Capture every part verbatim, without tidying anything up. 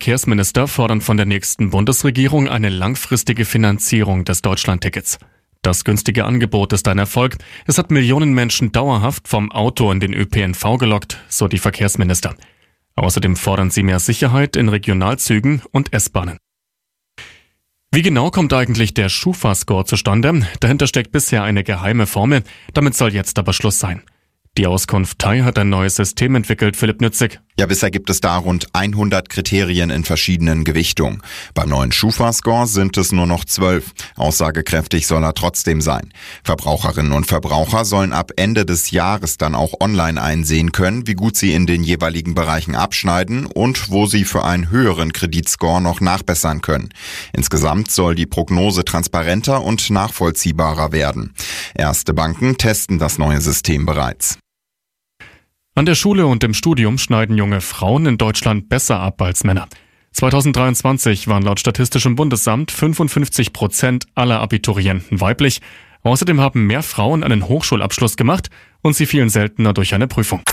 Verkehrsminister fordern von der nächsten Bundesregierung eine langfristige Finanzierung des Deutschlandtickets. Das günstige Angebot ist ein Erfolg. Es hat Millionen Menschen dauerhaft vom Auto in den Ö P N V gelockt, so die Verkehrsminister. Außerdem fordern sie mehr Sicherheit in Regionalzügen und S-Bahnen. Wie genau kommt eigentlich der Schufa-Score zustande? Dahinter steckt bisher eine geheime Formel. Damit soll jetzt aber Schluss sein. Die Auskunft T A I hat ein neues System entwickelt, Philipp Nützig. Ja, bisher gibt es da rund hundert Kriterien in verschiedenen Gewichtungen. Beim neuen Schufa-Score sind es nur noch zwölf. Aussagekräftig soll er trotzdem sein. Verbraucherinnen und Verbraucher sollen ab Ende des Jahres dann auch online einsehen können, wie gut sie in den jeweiligen Bereichen abschneiden und wo sie für einen höheren Kreditscore noch nachbessern können. Insgesamt soll die Prognose transparenter und nachvollziehbarer werden. Erste Banken testen das neue System bereits. An der Schule und im Studium schneiden junge Frauen in Deutschland besser ab als Männer. zweitausenddreiundzwanzig waren laut Statistischem Bundesamt fünfundfünfzig Prozent aller Abiturienten weiblich. Außerdem haben mehr Frauen einen Hochschulabschluss gemacht und sie fielen seltener durch eine Prüfung.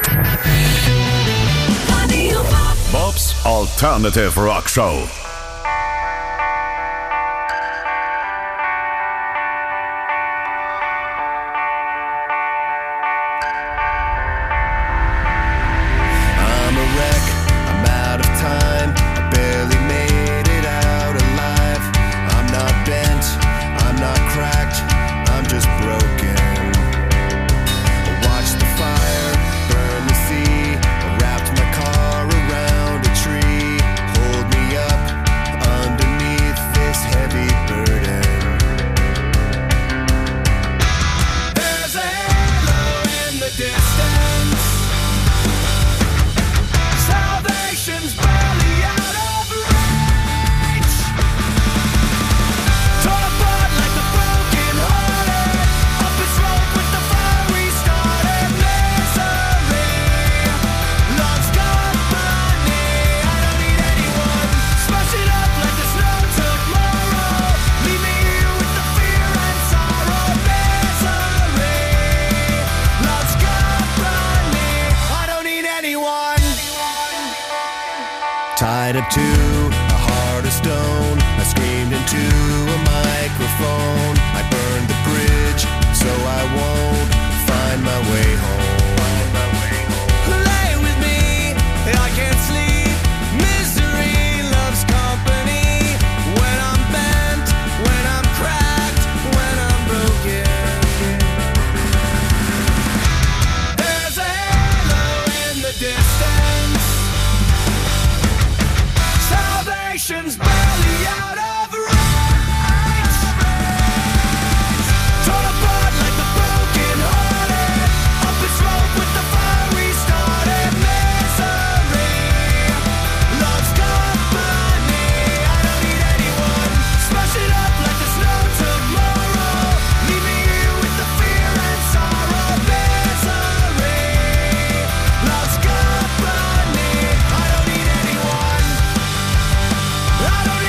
Bob's Alternative Rock Show. Tied up to a heart of stone, I screamed into a microphone. I burned the bridge, so I won't find my way home. Lay with me, I can't sleep. Misery loves company. When I'm bent, when I'm cracked, when I'm broken. There's a halo in the distance. Salvation's barely out of reach. Torn apart like the broken hearted. Up in smoke with the fire we started. Misery loves company. I don't need anyone. Smash it up like the snow tomorrow. Leave me here with the fear and sorrow. Misery loves company. I don't need anyone. I don't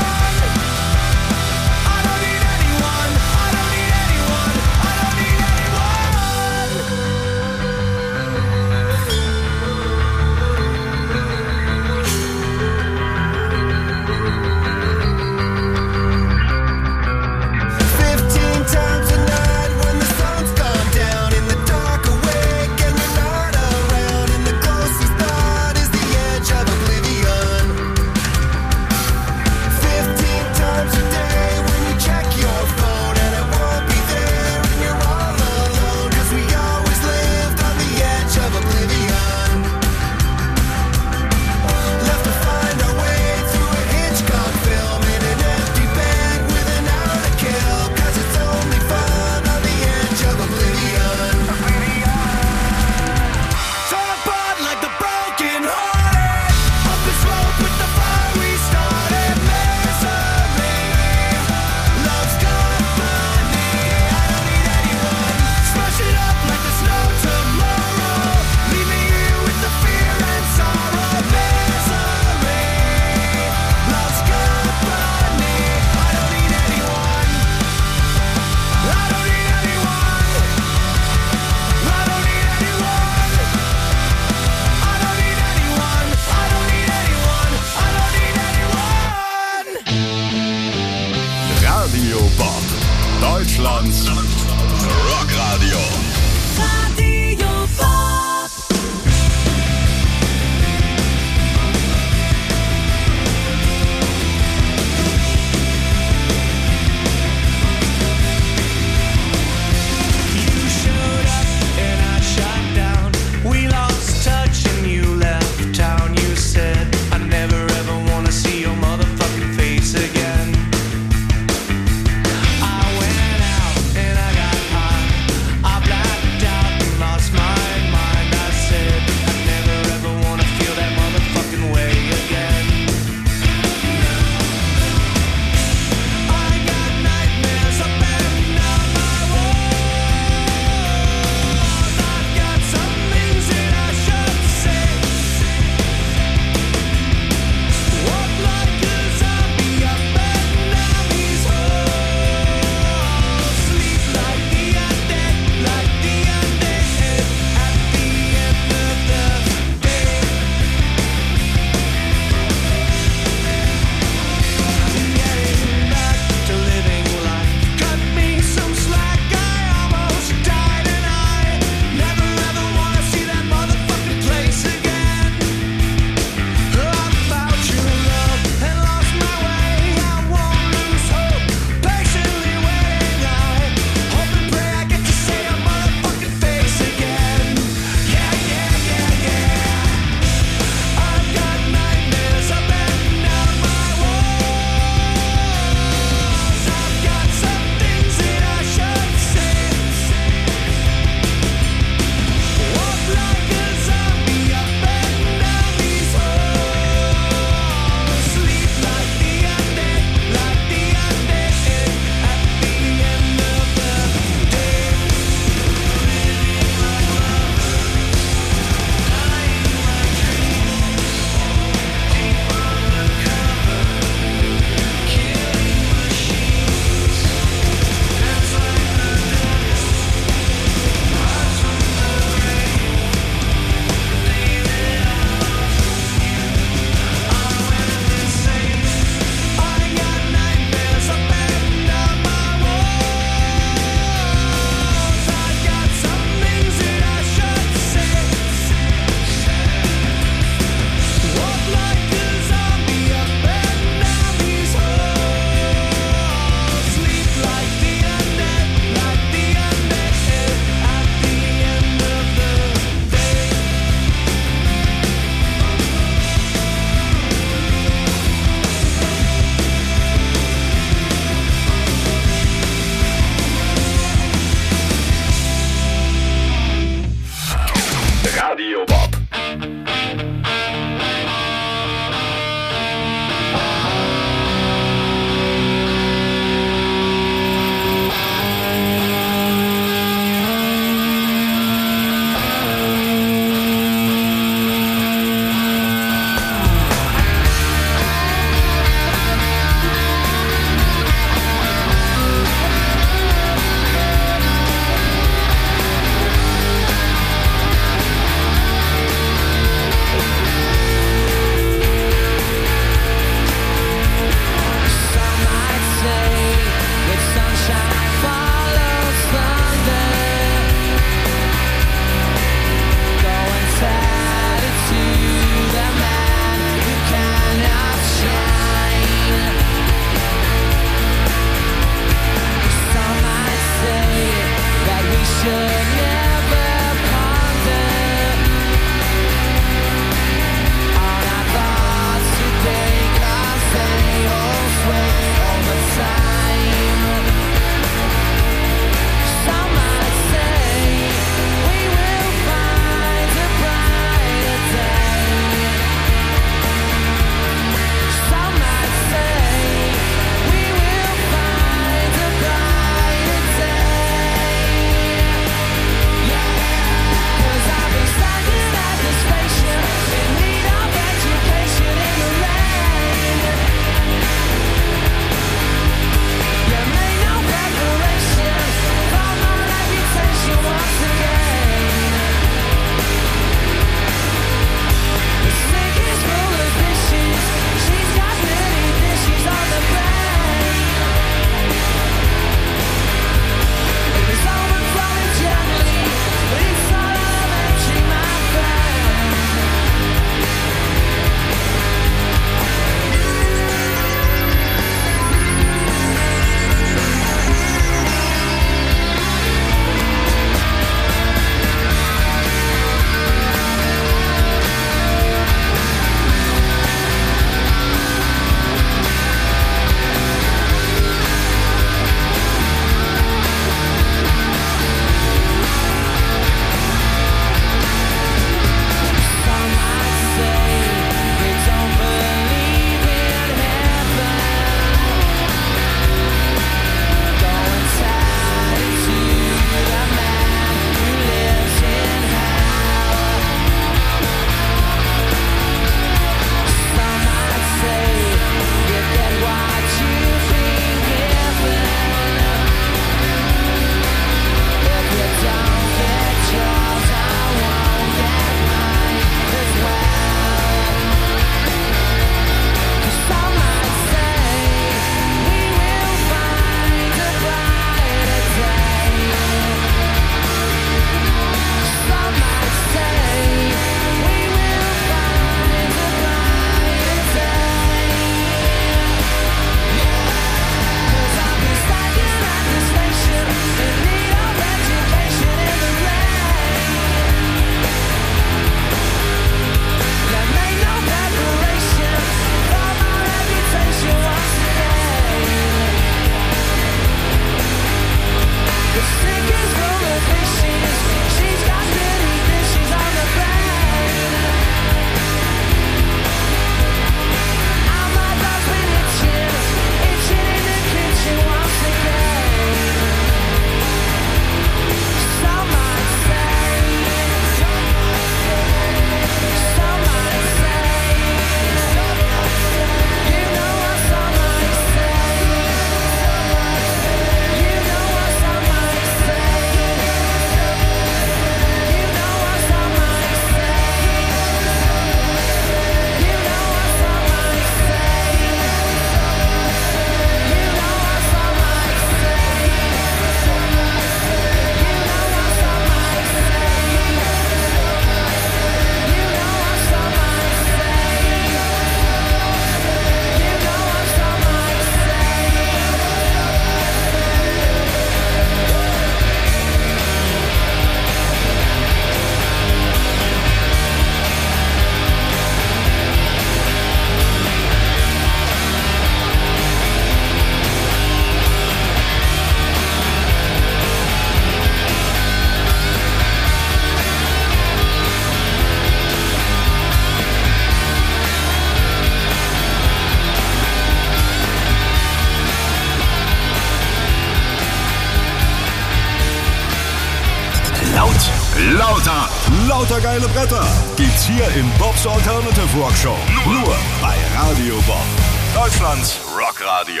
lauter geile Bretter gibt's hier in Bobs Alternative Rock Show. Nur bei Radio Bob, Deutschlands Rockradio.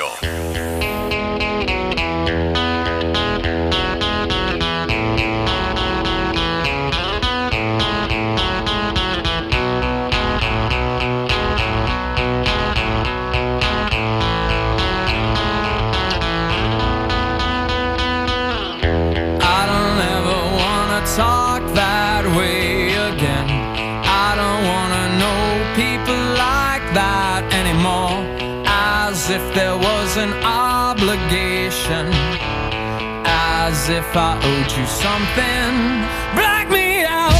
Talk that way again. I don't wanna know people like that anymore. As if there was an obligation, as if I owed you something. Black me out.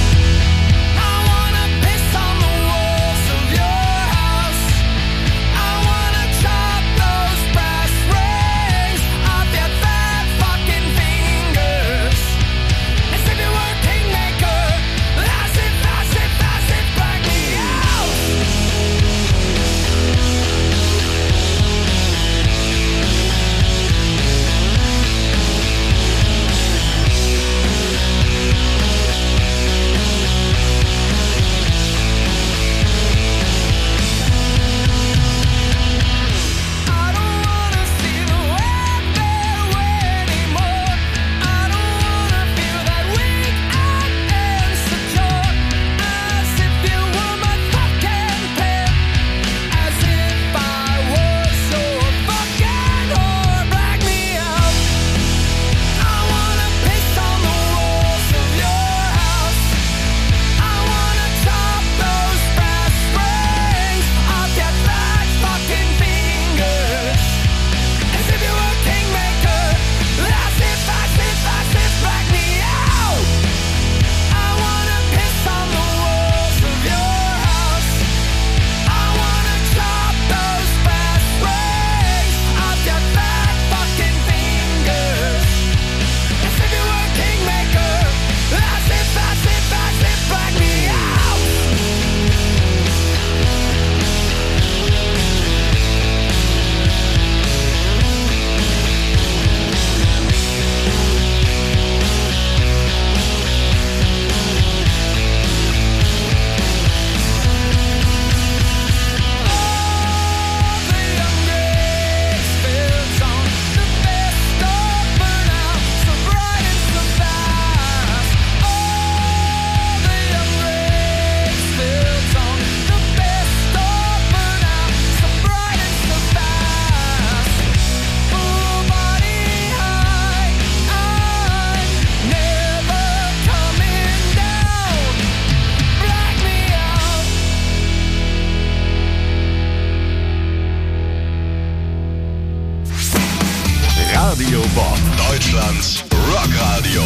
Radio Bob, Deutschlands Rockradio.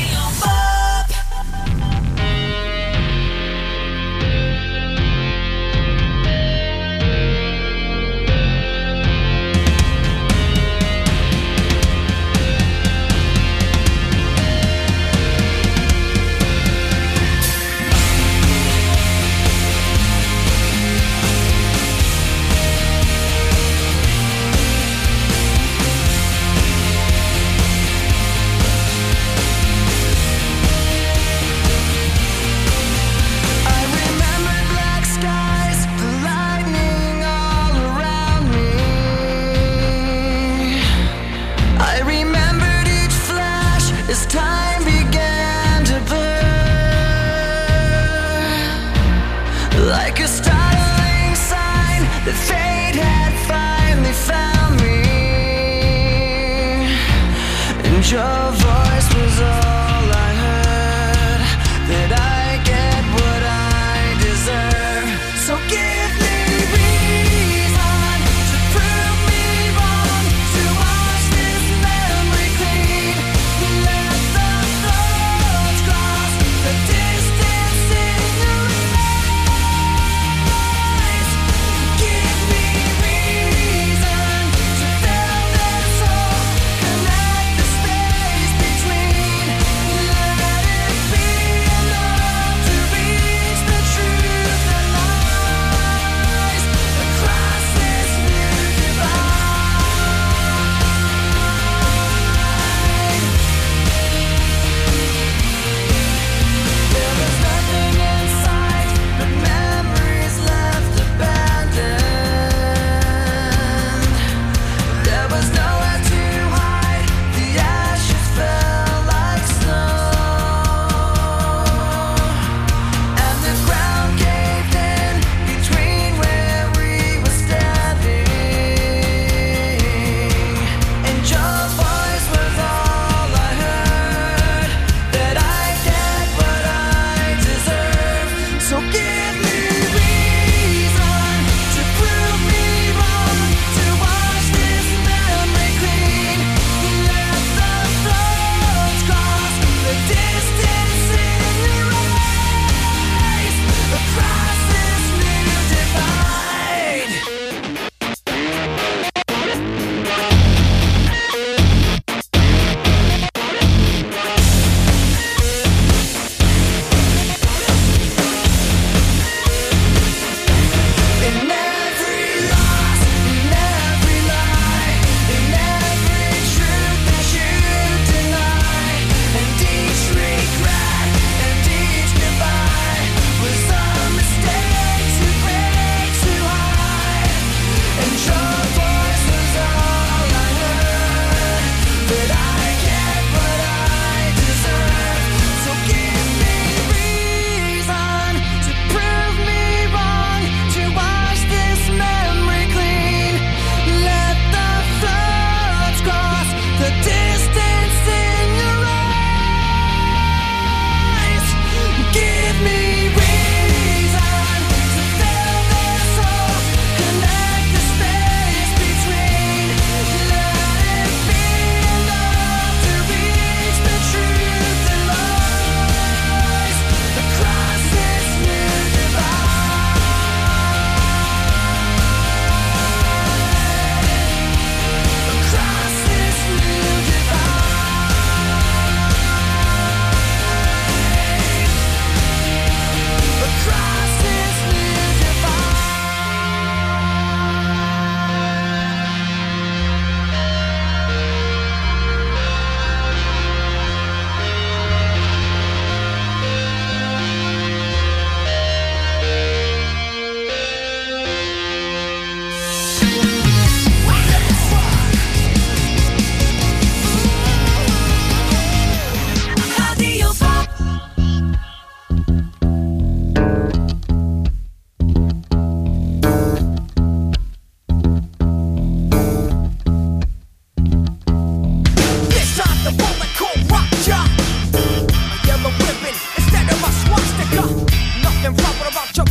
Your voice was all I heard, that I get what I deserve. So give me reason to prove me wrong, to wash this memory clean. Let the thoughts cross the distance in your eyes. Give me reason to fill this hole, connect the space between. Let it be enough.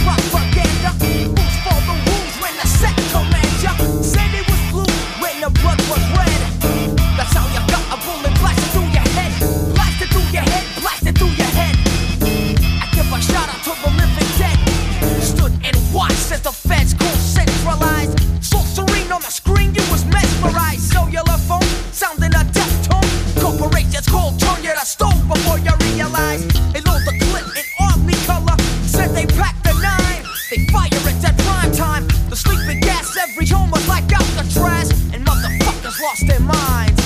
propaganda. Who's for the rules when the set commands ya? Said it was blue when the blood was red. That's how you got a bullet blasted through your head. Blasted through your head, blasted through your head. I give a shout out to the living dead. Stood and watched as the feds called centralized. So serene on the screen, you was mesmerized. Cellular phone, sounding a death tone. Corporations called, turn you to stone before you realize. They load the clip in army color. Said they packed the nine. They fire it at prime time. The sleeping gas, every home was like Alcatraz. And motherfuckers lost their minds.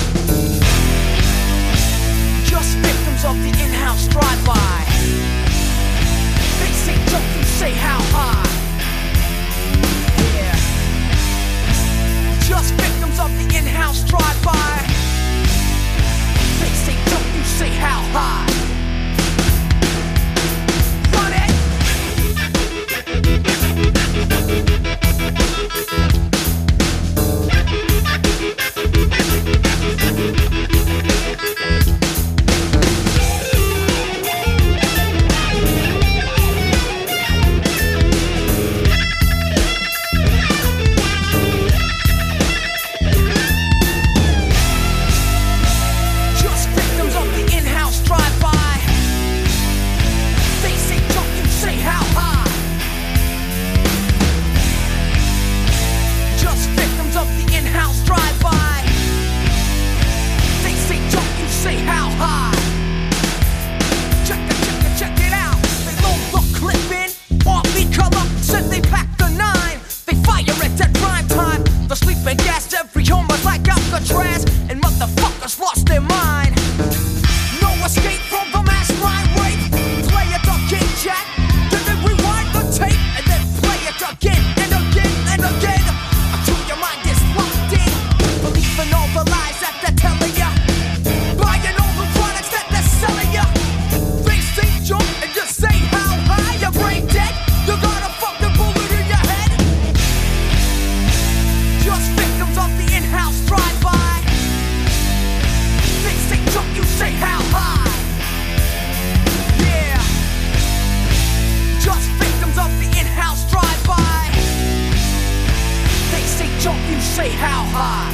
Just victims of the in-house drive-by. They say jump, you say how high. Yeah. Just victims of the in-house drive-by. They say jump, you say how high. Run it. Just victims of the in-house drive-by. They say jump, you say how high. Just victims of the in-house drive-by. They say jump, you say how high. Check it, check it, check it out. They load the clip in, army color. Said they packed the nine. They fire it at prime time. The sleeping gas, every home was like Alcatraz. And motherfuckers lost their mind. No escape from the mass line rape. Play it again, Jack. Then they rewind the tape and then play it again and again and again until your mind is locked in. Believing all the lies that they're telling ya. Buying all the products that they're selling ya. They say jump and you say how high. Your brain dead. You got a fucking bullet in your head. Just victims of the in-house drive-by. They say jump, you say how high. Yeah. Just victims of the in-house drive-by. They say jump, you say how high.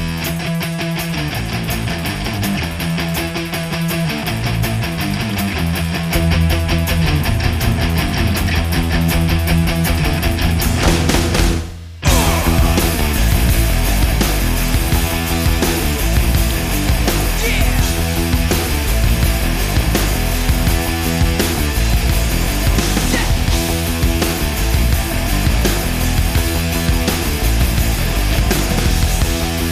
Yeah. Yeah.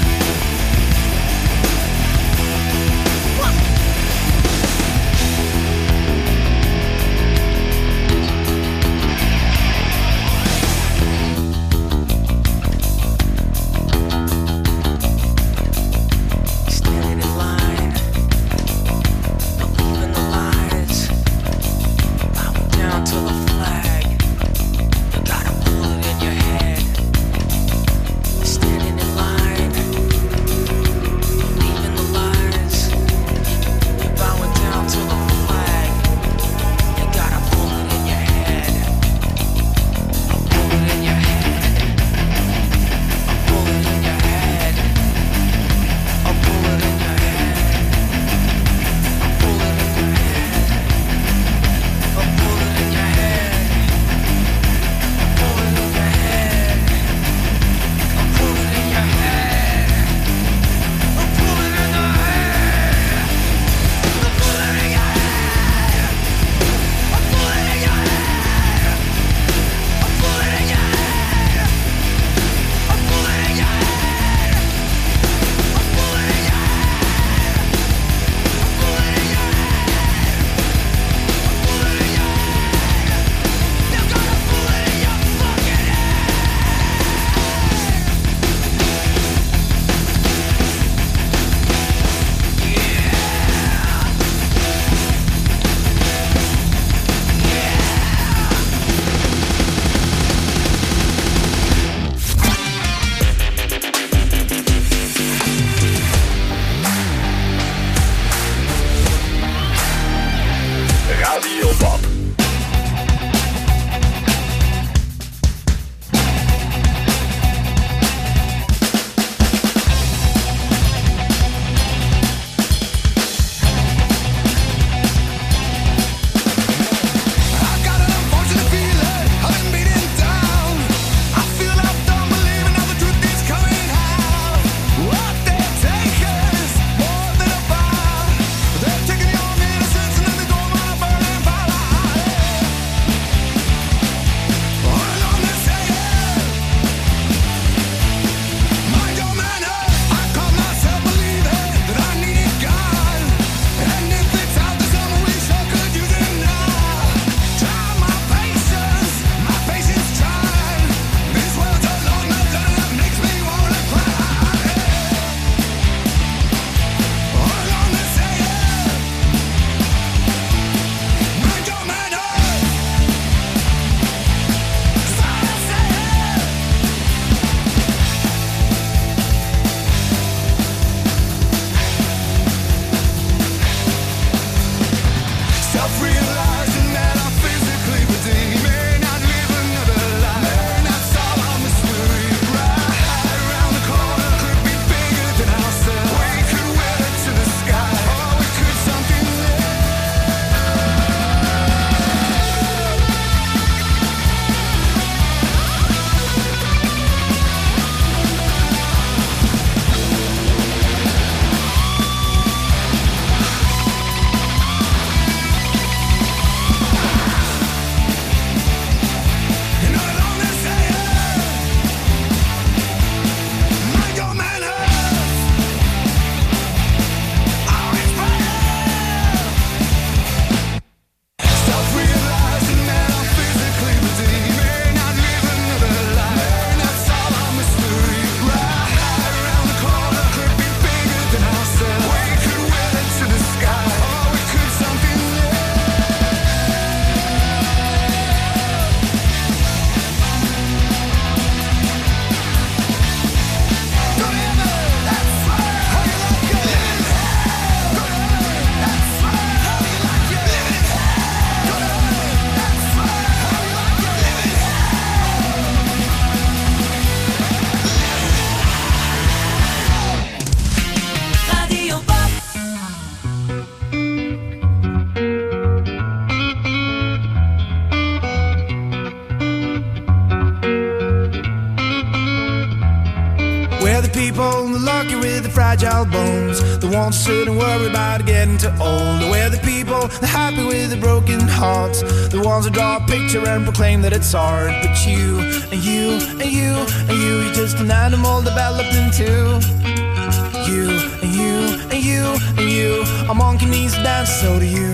people, the lucky with the fragile bones, the ones who sit and worry about getting too old. We're the people, the happy with the broken hearts, the ones who draw a picture and proclaim that it's art. But you, and you, and you, and you, you're just an animal developed into. You, and you, and you, and you, a monkey needs to dance, so do you.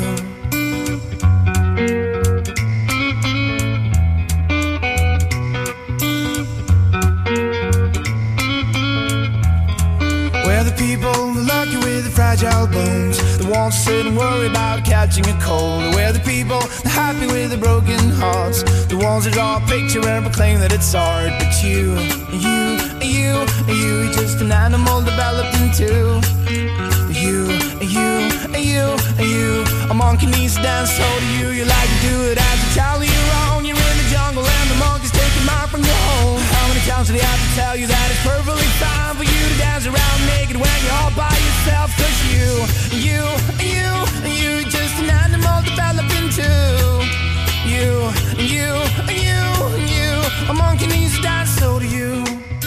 We're the people, the lucky with the fragile bones, the ones who sit and worry about catching a cold. We're the people, the happy with the broken hearts, the ones who draw a picture and proclaim that it's art. But you, and you, and you, and you, you're just an animal developed into. You, and you, and you, and you, a monkey needs to dance, so do you. You like to do it as a child of your own. You're in the jungle and the monkeys take a mile from your home. How many times do they have to tell you that it's perfectly fine for you to dance around naked when you're all by yourself? Cause you, and you, and you, and you, you're just an animal developed into. You, and you, and you, and you, a monkey needs to dance, so do you.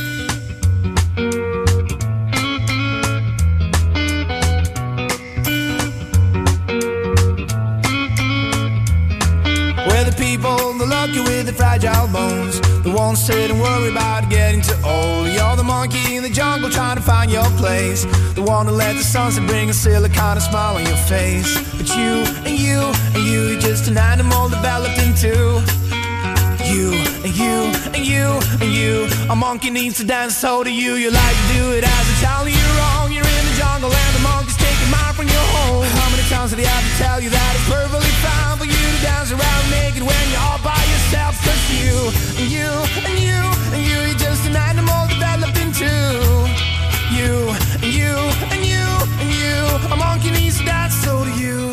People, the lucky with the fragile bones, the ones sit and worry about getting too old. You're the monkey in the jungle trying to find your place, the one who let the sunset bring a silly kind of smile on your face. But you, and you, and you, you're just an animal developed into. You, and you, and you, and you, a monkey needs to dance, so do you. You like to do it as a child of your own. You're in the jungle and the monkeys take a mile from your home. How many times did they have to tell you that it's perfectly fine for you to dance around naked when you're all by yourself? Cause you, and you, and you, and you, you're just an animal developed into. You, and you, and you, and you, a monkey needs to dance, so do you.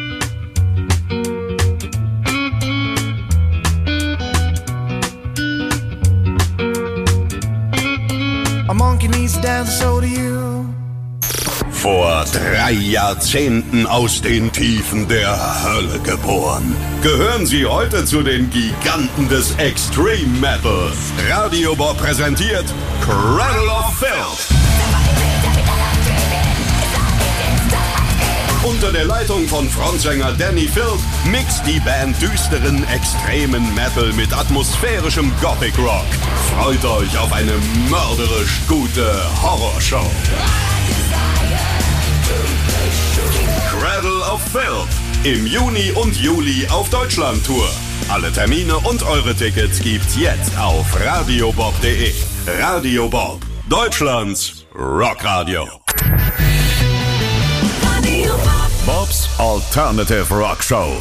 A monkey needs to dance, so do you. Vor drei Jahrzehnten aus den Tiefen der Hölle geboren, gehören sie heute zu den Giganten des Extreme Metal. Radio Bob präsentiert Cradle of Filth. Unter der Leitung von Frontsänger Danny Filth mixt die Band düsteren, extremen Metal mit atmosphärischem Gothic Rock. Freut euch auf eine mörderisch gute Horrorshow. Cradle of Filth im Juni und Juli auf Deutschland-Tour. Alle Termine und eure Tickets gibt's jetzt auf radiobob punkt de. Radio Bob, Deutschlands Rockradio. Bob's Alternative Rock Show.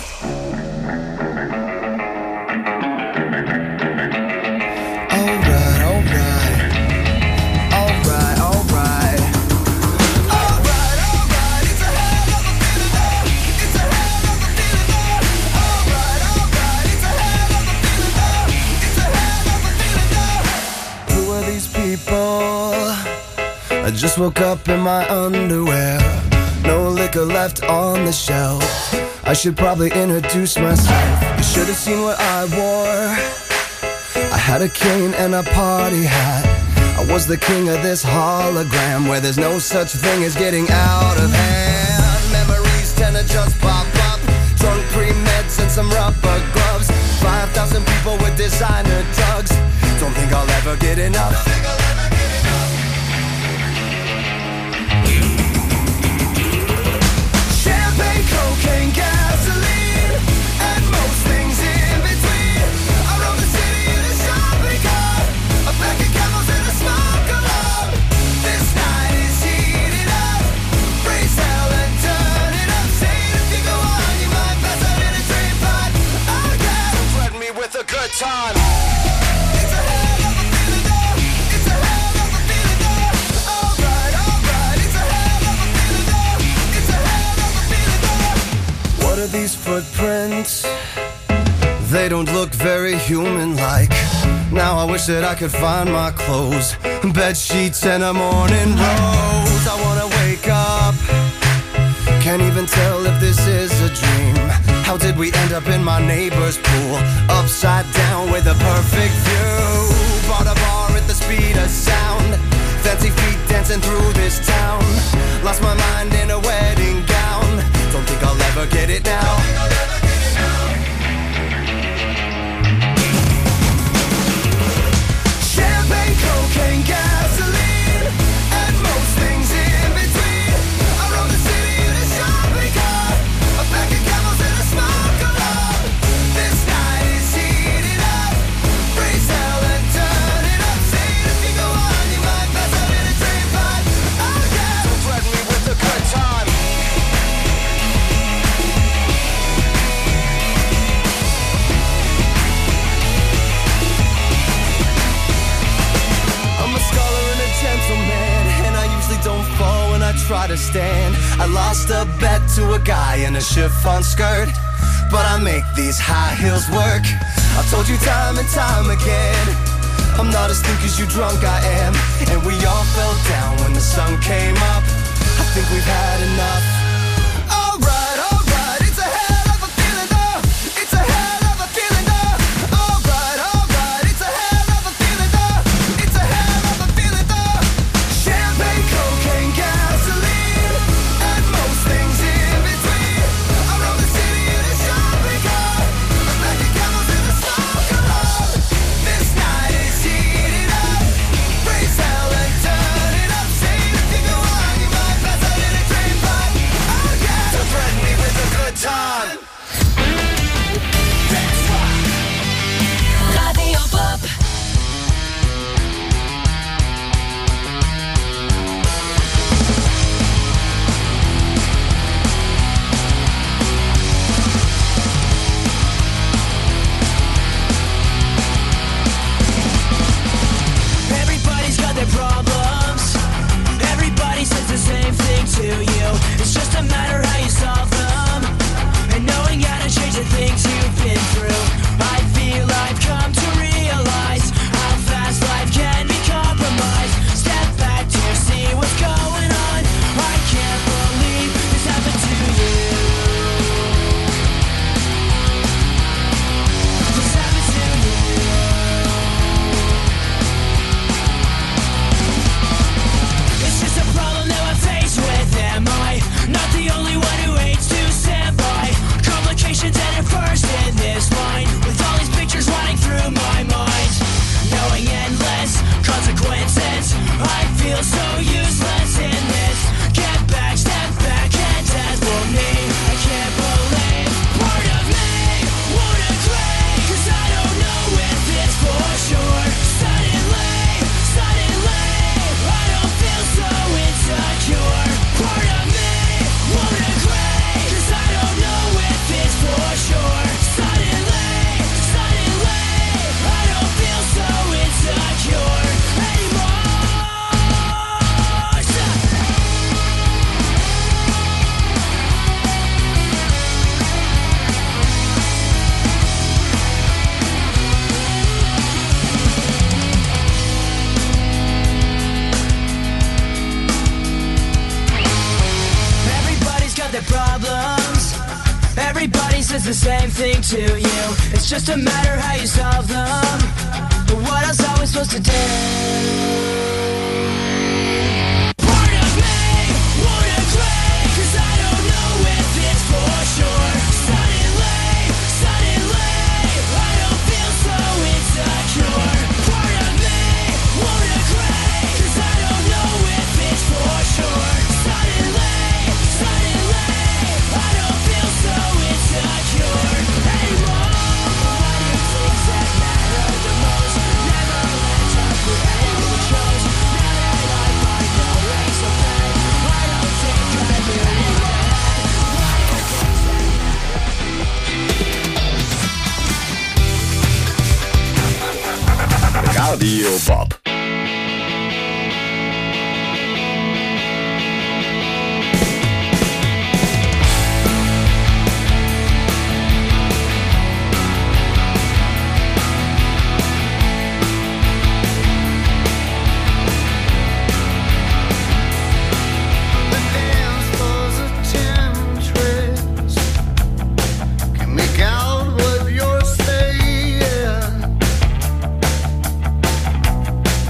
I just woke up in my underwear, no liquor left on the shelf. I should probably introduce myself. You should have seen what I wore. I had a cane and a party hat. I was the king of this hologram where there's no such thing as getting out of hand. Memories tend to just pop up. Drunk pre-meds and some rubber gloves. Five thousand people with designer drugs. Don't think I'll ever get enough. Cocaine, gasoline, and most things in between. I roam the city in a shopping cart, a pack of camels and a smoke alarm. This night is heating up, raise hell and turn it up. Say if you go on, you might pass out in a train pot. Oh yeah, threaten me with a good time. It's a hell of a feeling though, it's a hell of a feeling though. Alright, alright, it's a hell of a feeling though, it's a hell of a feeling though. What are these footprints? They don't look very human-like. Now I wish that I could find my clothes, bed sheets and a morning rose. I wanna wake up, can't even tell if this is a dream. How did we end up in my neighbor's pool, upside down with a perfect view? Bought a bar at the speed of sound, fancy feet try to stand. I lost a bet to a guy in a chiffon skirt, but I make these high heels work. I've told you time and time again, I'm not as thick as you drunk I am. And we all fell down when the sun came up. I think we've had enough. Alright, alright, it's a hell of a feeling though. It's a hell of a feeling though. Alright, alright, it's a hell of a feeling though. It's a hell of a feeling though. Champagne, cocaine, gasoline, and most things in between. I rode the city in a shopping cart, like the camels in a smoke alarm. This night is heating up. Raise hell and turn it up. Say if you go on, you might pass out in a train pipe. Oh yeah, so threaten me with a good time. That's why. Radio Bob. Everybody's got their problems. Everybody says the same thing to you. It's just a matter how you solve them, and knowing how to change the things you've been through. I feel I've come to realize how fast life can be compromised. Step back to see what's going on. I can't believe this happened to you. This happened to you. It's just a problem that I face with. Am I not the only one who hates to stand by complications at it first in this line? With all these pictures running through my mind, knowing endless consequences, I feel so useless in this. Get back, step back, and death will mean I can't believe part of me won't agree, 'cause I don't know if it's for sure. Suddenly, suddenly, I don't feel so insecure. Part of me won't agree, 'cause I don't know if it's for sure. Suddenly, suddenly, I don't feel so insecure anymore. Everybody's got their problems. Everybody says the same thing to you. It's just a matter how you solve them. But what else are we supposed to do? Part of me won't agree, 'cause I don't know if it's for sure. Suddenly, suddenly, I don't feel so insecure. Part of me won't agree, 'cause I don't know if it's for sure. Suddenly, suddenly, I don't feel so insecure anymore. Why do things that matter the most never end up with anyone who chose? Now that I find no ways of pain, I don't think I really care. Why do things that Radio Bob. The dance floors of temptress can make out what you're saying.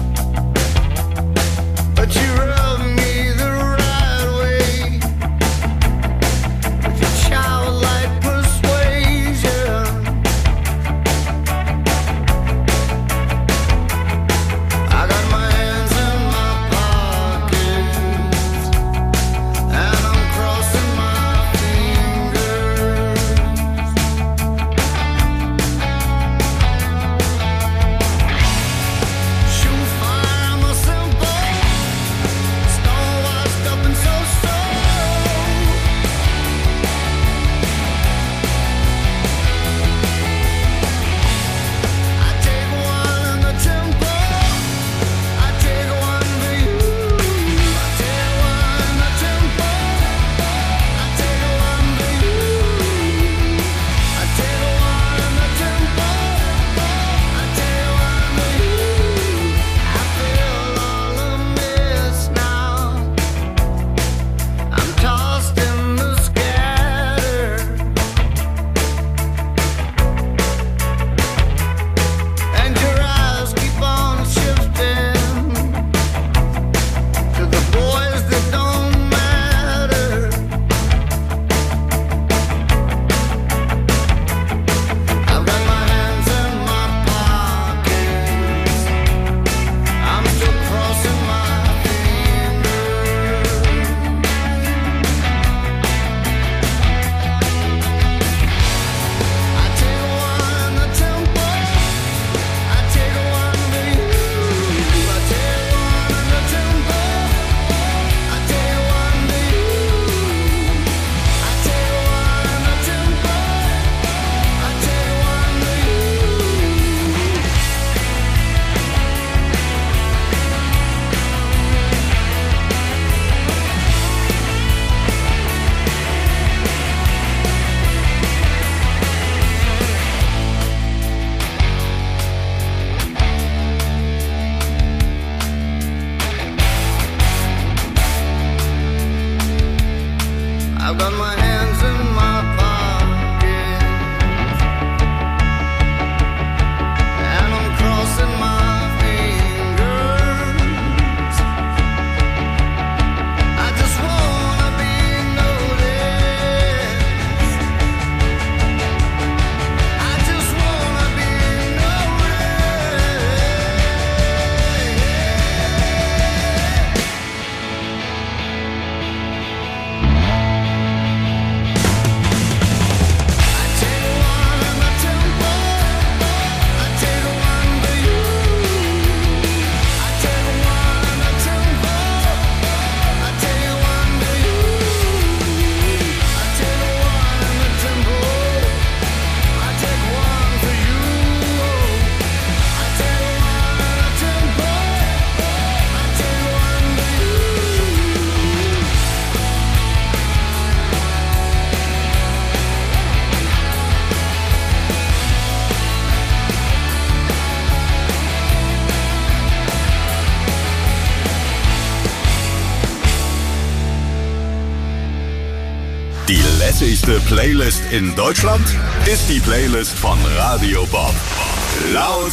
lässigste Playlist in Deutschland? Ist die Playlist von Radio Bob. Laut,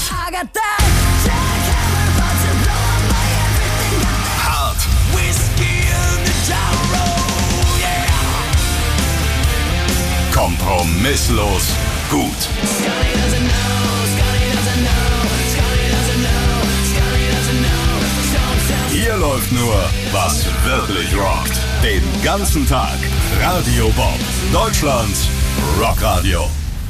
hart, kompromisslos, gut. Hier läuft nur, was wirklich rockt. Den ganzen Tag. Radio Bob. Deutschlands Rockradio.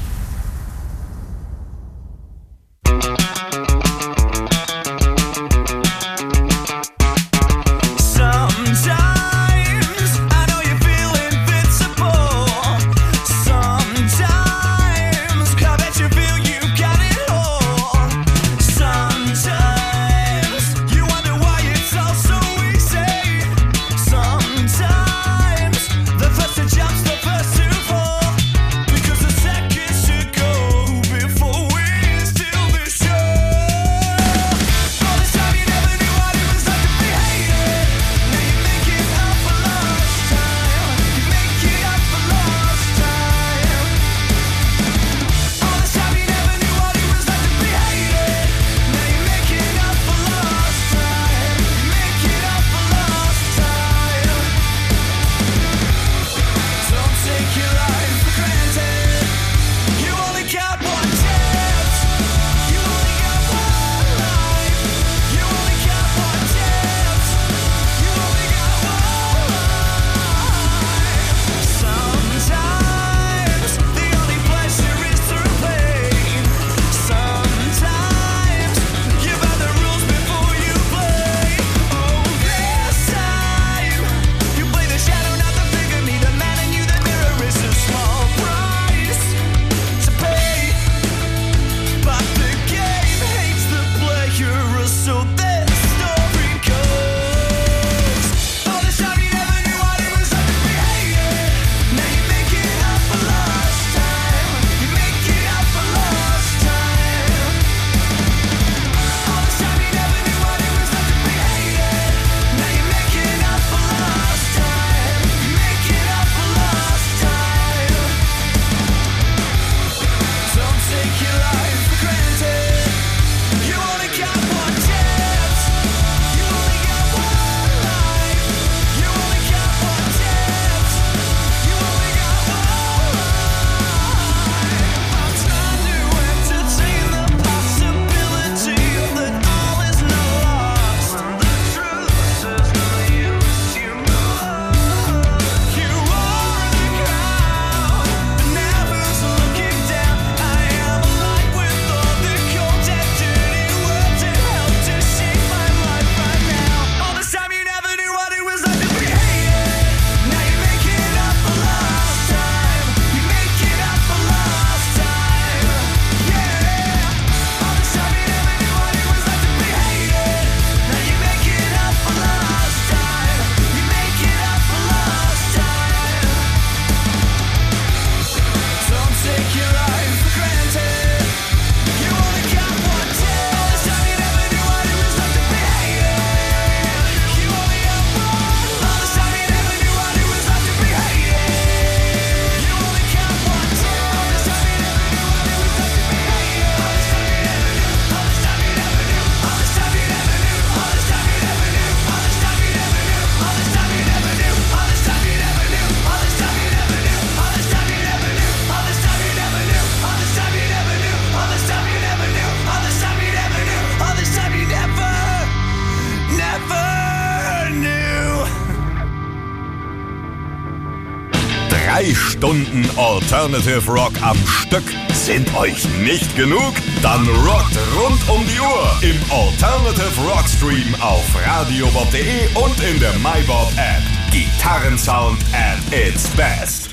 Drei Stunden Alternative Rock am Stück sind euch nicht genug? Dann rockt rund um die Uhr im Alternative Rock Stream auf radiobob punkt de und in der MyBob App. Gitarrensound at its best.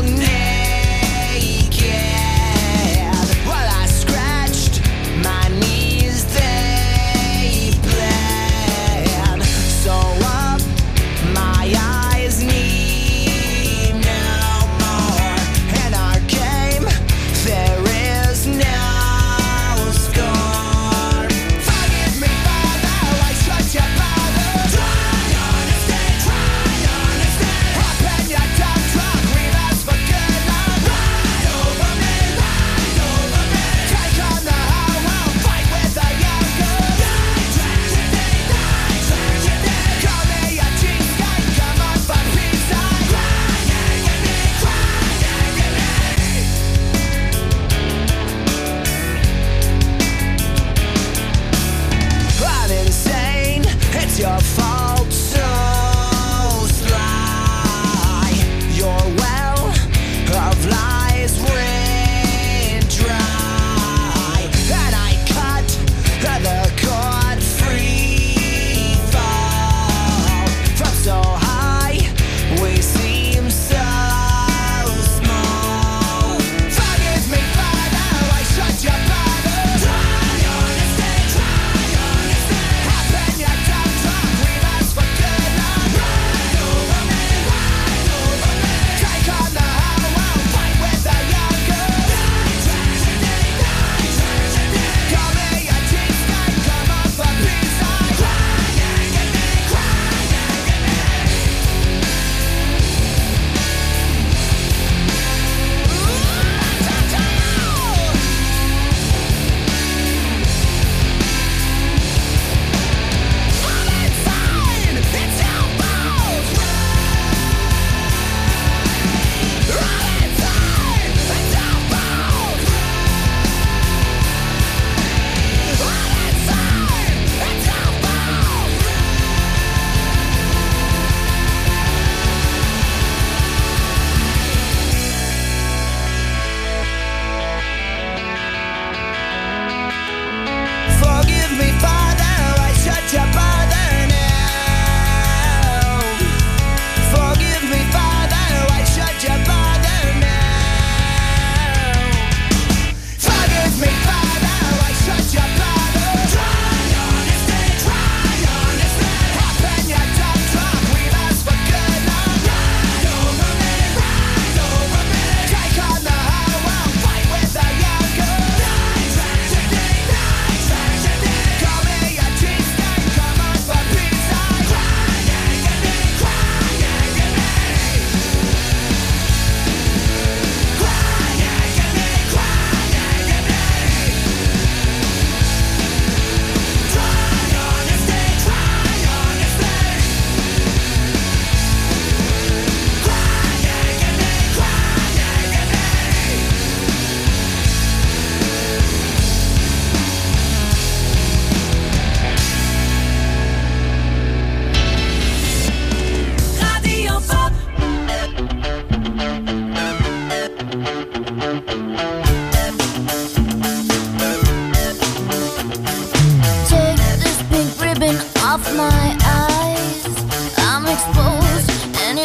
My knee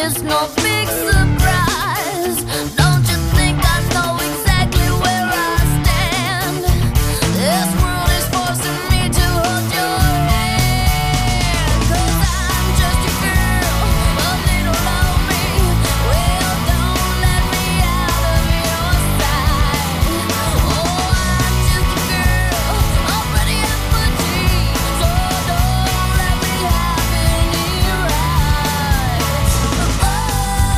it's no big surprise. Don't you think I know exactly where I stand? This world is forcing me to hold your hand. 'Cause I'm just a girl, a little lonely. Well, don't let me out of your sight. Oh, I'm just a girl, already at my teeth. So don't let me have any rights. Oh,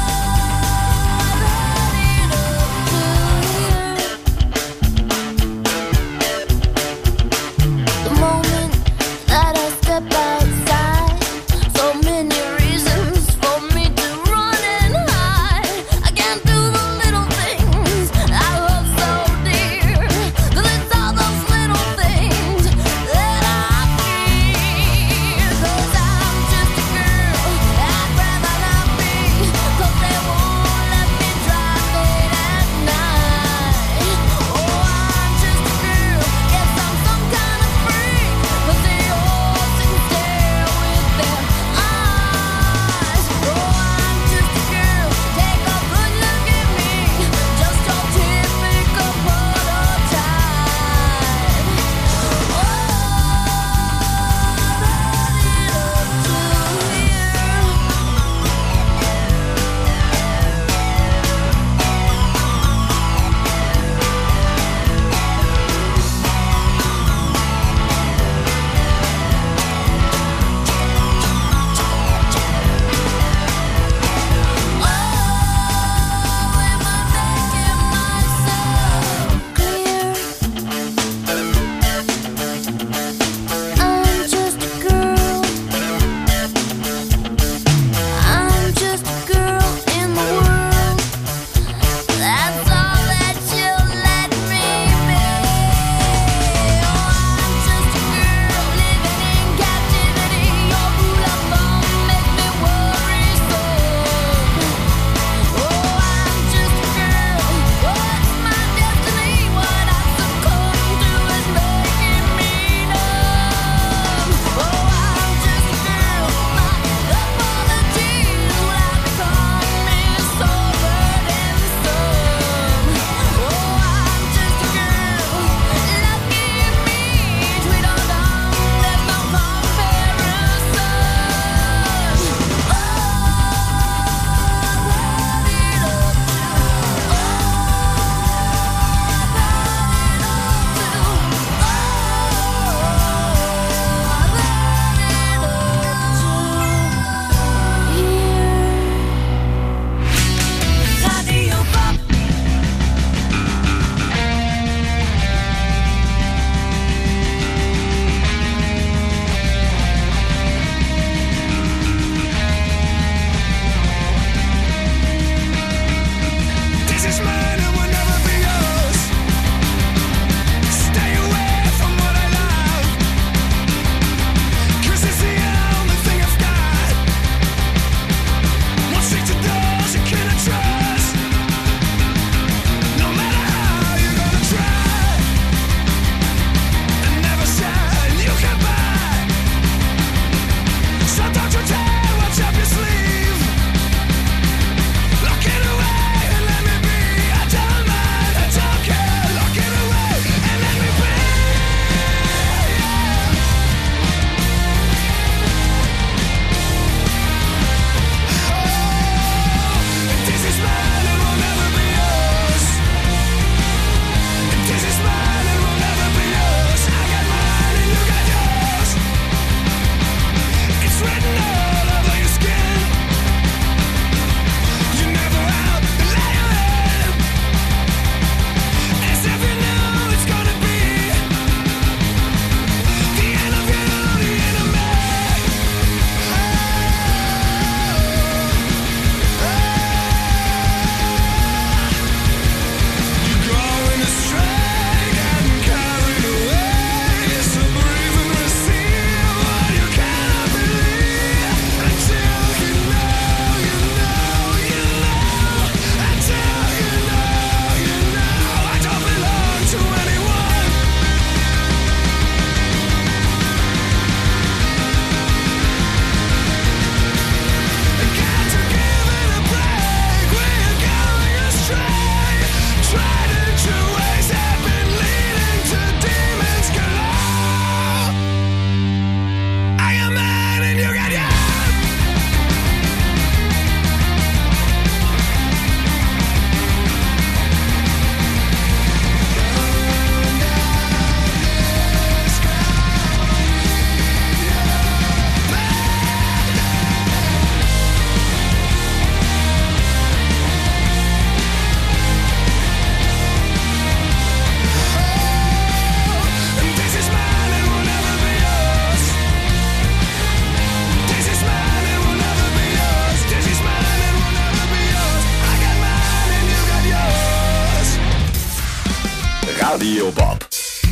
Radio Bob.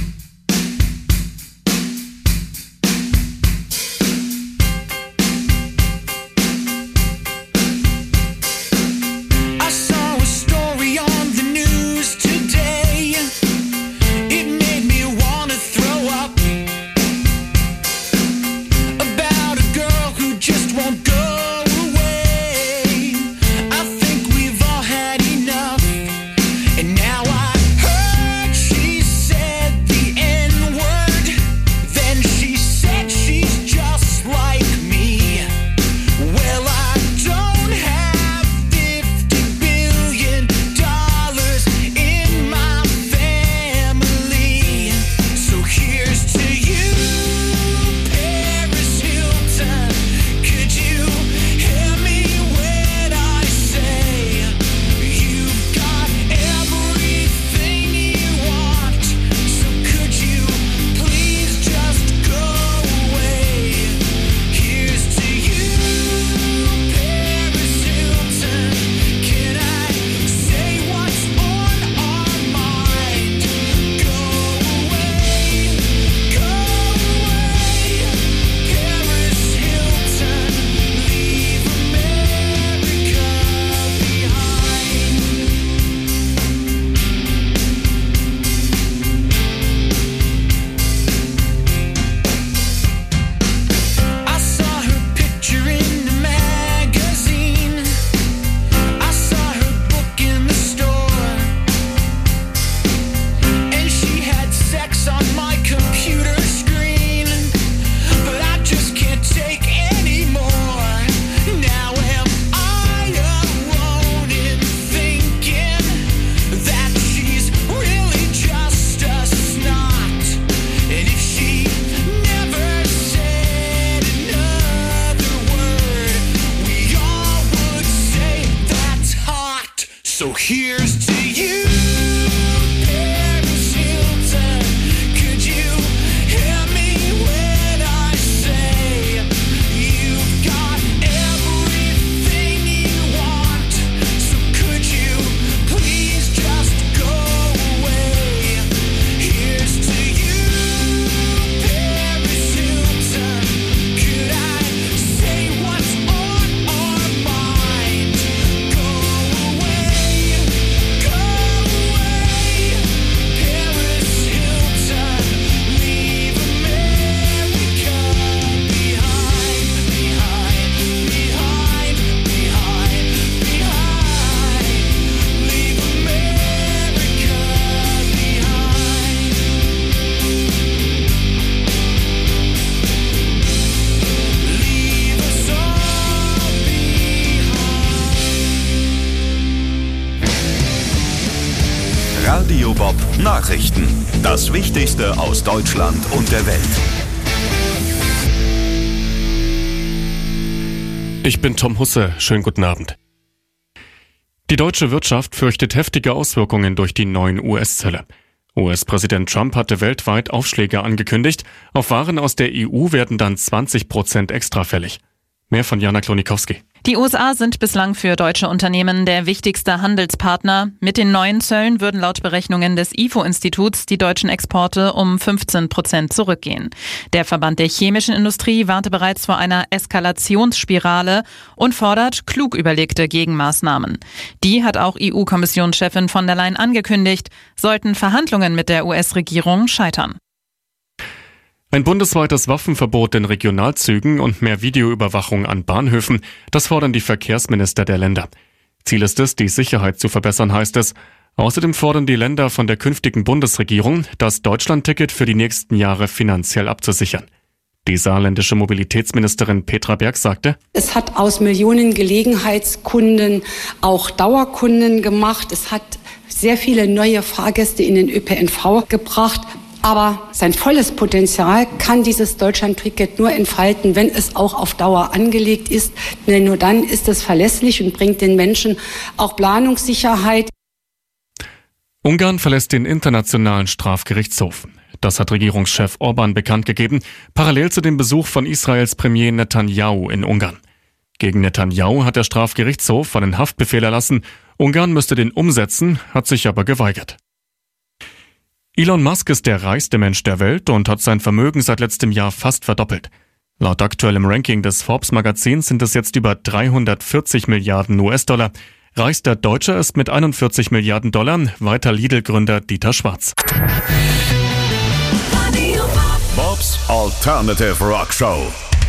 I saw a story on the news today. It made me wanna throw up. About a girl who just won't go away. I think we've all had enough. And now I heard she said the N-word. Then she said she's just like me. Well, I don't have fifty billion dollars in my family. So here's to you, Paris Hilton. Could you hear me when I say you've got everything you want? So could you please just go away? Here's to you, Paris Hilton. Can I say what's on our mind? Go away, go away, Paris Hilton. Leave America behind. I saw her picture in the magazine. I saw her book in the store. And she had sex on my computer screen. But I just can't take any more. Now am I alone in thinking that she's really just a snot? And if she never said another word, we all would say that's hot. So here's to you, Paris Hilton. Could you hear me when I say you've got everything you want? So could you please just go away? Here's to you, Paris Hilton. Could I say what's on our mind? Go away, go away, Paris Hilton. Leave America behind, behind, behind, behind, behind. Leave America behind. Leave us all behind. Radio Bob Nachrichten. Das Wichtigste aus Deutschland und der Welt. Ich bin Tom Husse. Schönen guten Abend. Die deutsche Wirtschaft fürchtet heftige Auswirkungen durch die neuen U S-Zölle. U S-Präsident Trump hatte weltweit Aufschläge angekündigt. Auf Waren aus der E U werden dann zwanzig Prozent extra fällig. Mehr von Jana Klonikowski. Die U S A sind bislang für deutsche Unternehmen der wichtigste Handelspartner. Mit den neuen Zöllen würden laut Berechnungen des I F O-Instituts die deutschen Exporte um fünfzehn Prozent zurückgehen. Der Verband der chemischen Industrie warnte bereits vor einer Eskalationsspirale und fordert klug überlegte Gegenmaßnahmen. Die hat auch E U-Kommissionschefin von der Leyen angekündigt, sollten Verhandlungen mit der U S-Regierung scheitern. Ein bundesweites Waffenverbot in Regionalzügen und mehr Videoüberwachung an Bahnhöfen, das fordern die Verkehrsminister der Länder. Ziel ist es, die Sicherheit zu verbessern, heißt es. Außerdem fordern die Länder von der künftigen Bundesregierung, das Deutschlandticket für die nächsten Jahre finanziell abzusichern. Die saarländische Mobilitätsministerin Petra Berg sagte: Es hat aus Millionen Gelegenheitskunden auch Dauerkunden gemacht. Es hat sehr viele neue Fahrgäste in den Ö P N V gebracht. Aber sein volles Potenzial kann dieses Deutschlandticket nur entfalten, wenn es auch auf Dauer angelegt ist. Denn nur dann ist es verlässlich und bringt den Menschen auch Planungssicherheit. Ungarn verlässt den Internationalen Strafgerichtshof. Das hat Regierungschef Orban bekannt gegeben, parallel zu dem Besuch von Israels Premier Netanyahu in Ungarn. Gegen Netanyahu hat der Strafgerichtshof einen Haftbefehl erlassen. Ungarn müsste den umsetzen, hat sich aber geweigert. Elon Musk ist der reichste Mensch der Welt und hat sein Vermögen seit letztem Jahr fast verdoppelt. Laut aktuellem Ranking des Forbes-Magazins sind es jetzt über dreihundertvierzig Milliarden U S-Dollar. Reichster Deutscher ist mit einundvierzig Milliarden Dollar weiter Lidl-Gründer Dieter Schwarz. Bobs Alternative Rock Show.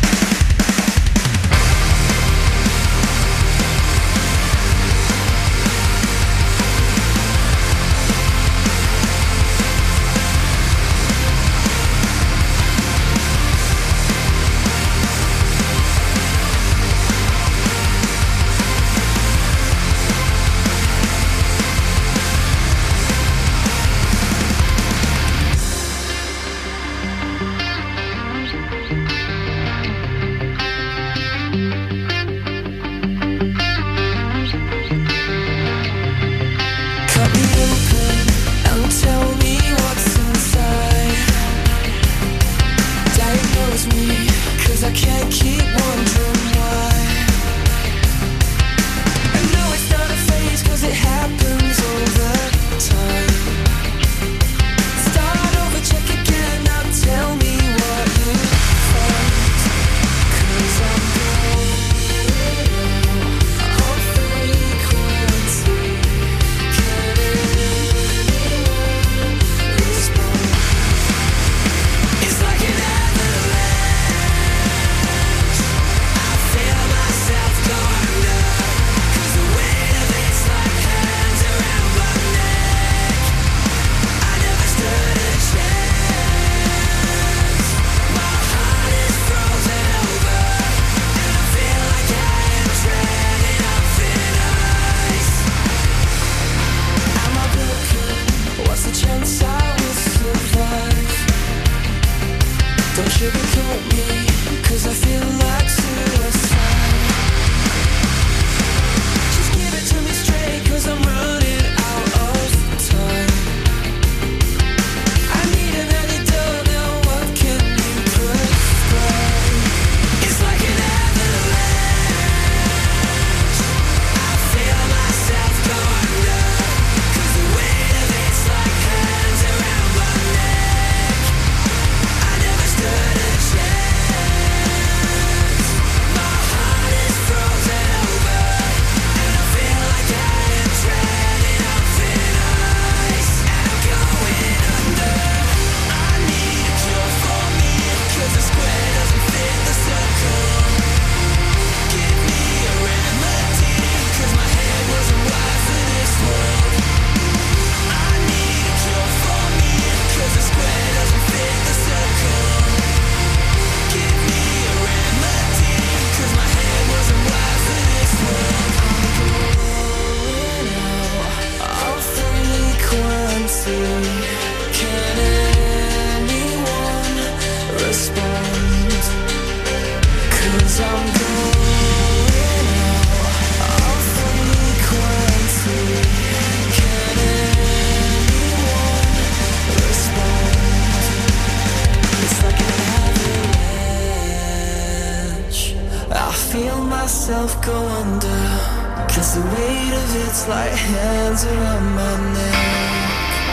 myself go under, 'cause the weight of it's like hands around my neck.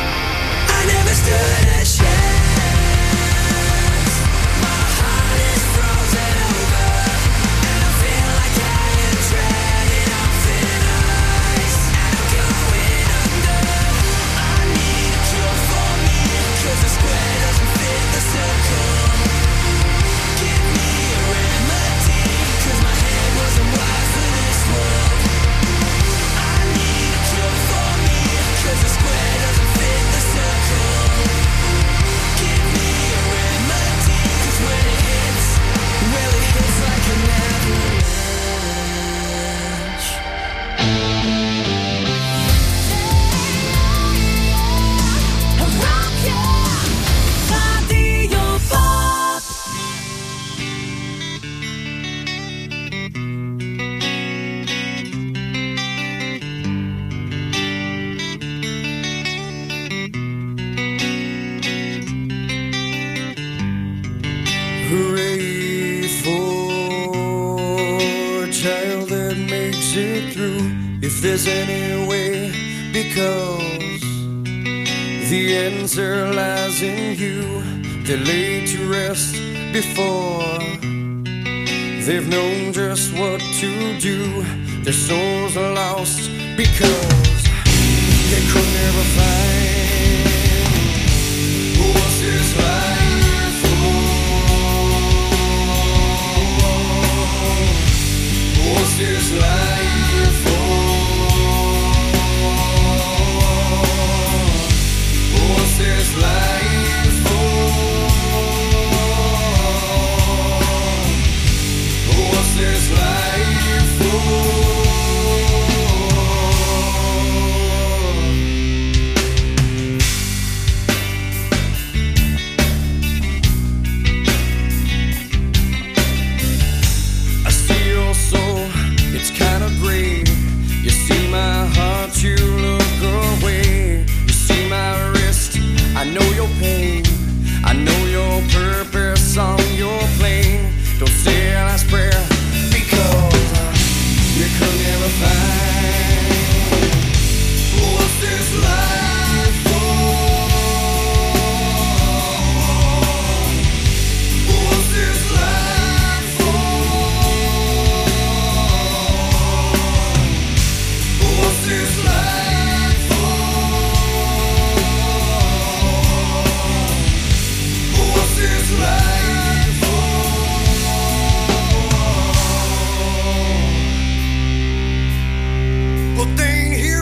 I never stood a chance. My heart is frozen over, and I feel like I am treading on thin ice. And I'm going under. I need a cure for me, 'cause the square doesn't fit the circle. Give me a remedy, 'cause my head wasn't wired for this world. I need a cure for me, 'cause the square doesn't fit the circle. Give me a remedy, 'cause when it hits, well it hits like an avalanche. Radio Pop. Hooray for a child that makes it through, if there's any way, because The answer lies in you. They're laid to rest before they've known just what to do. Their souls are lost because they could never find what's this life for? What's this life for? What's this life for? What's this life for? I see your soul, it's kind of gray. You see my heart, you look away. You see my wrist, I know your pain. I know your purpose on your plane. Don't say a last prayer because you could never find what's this life for? What's this life for? What's this life for? What's this life for? But they ain't here.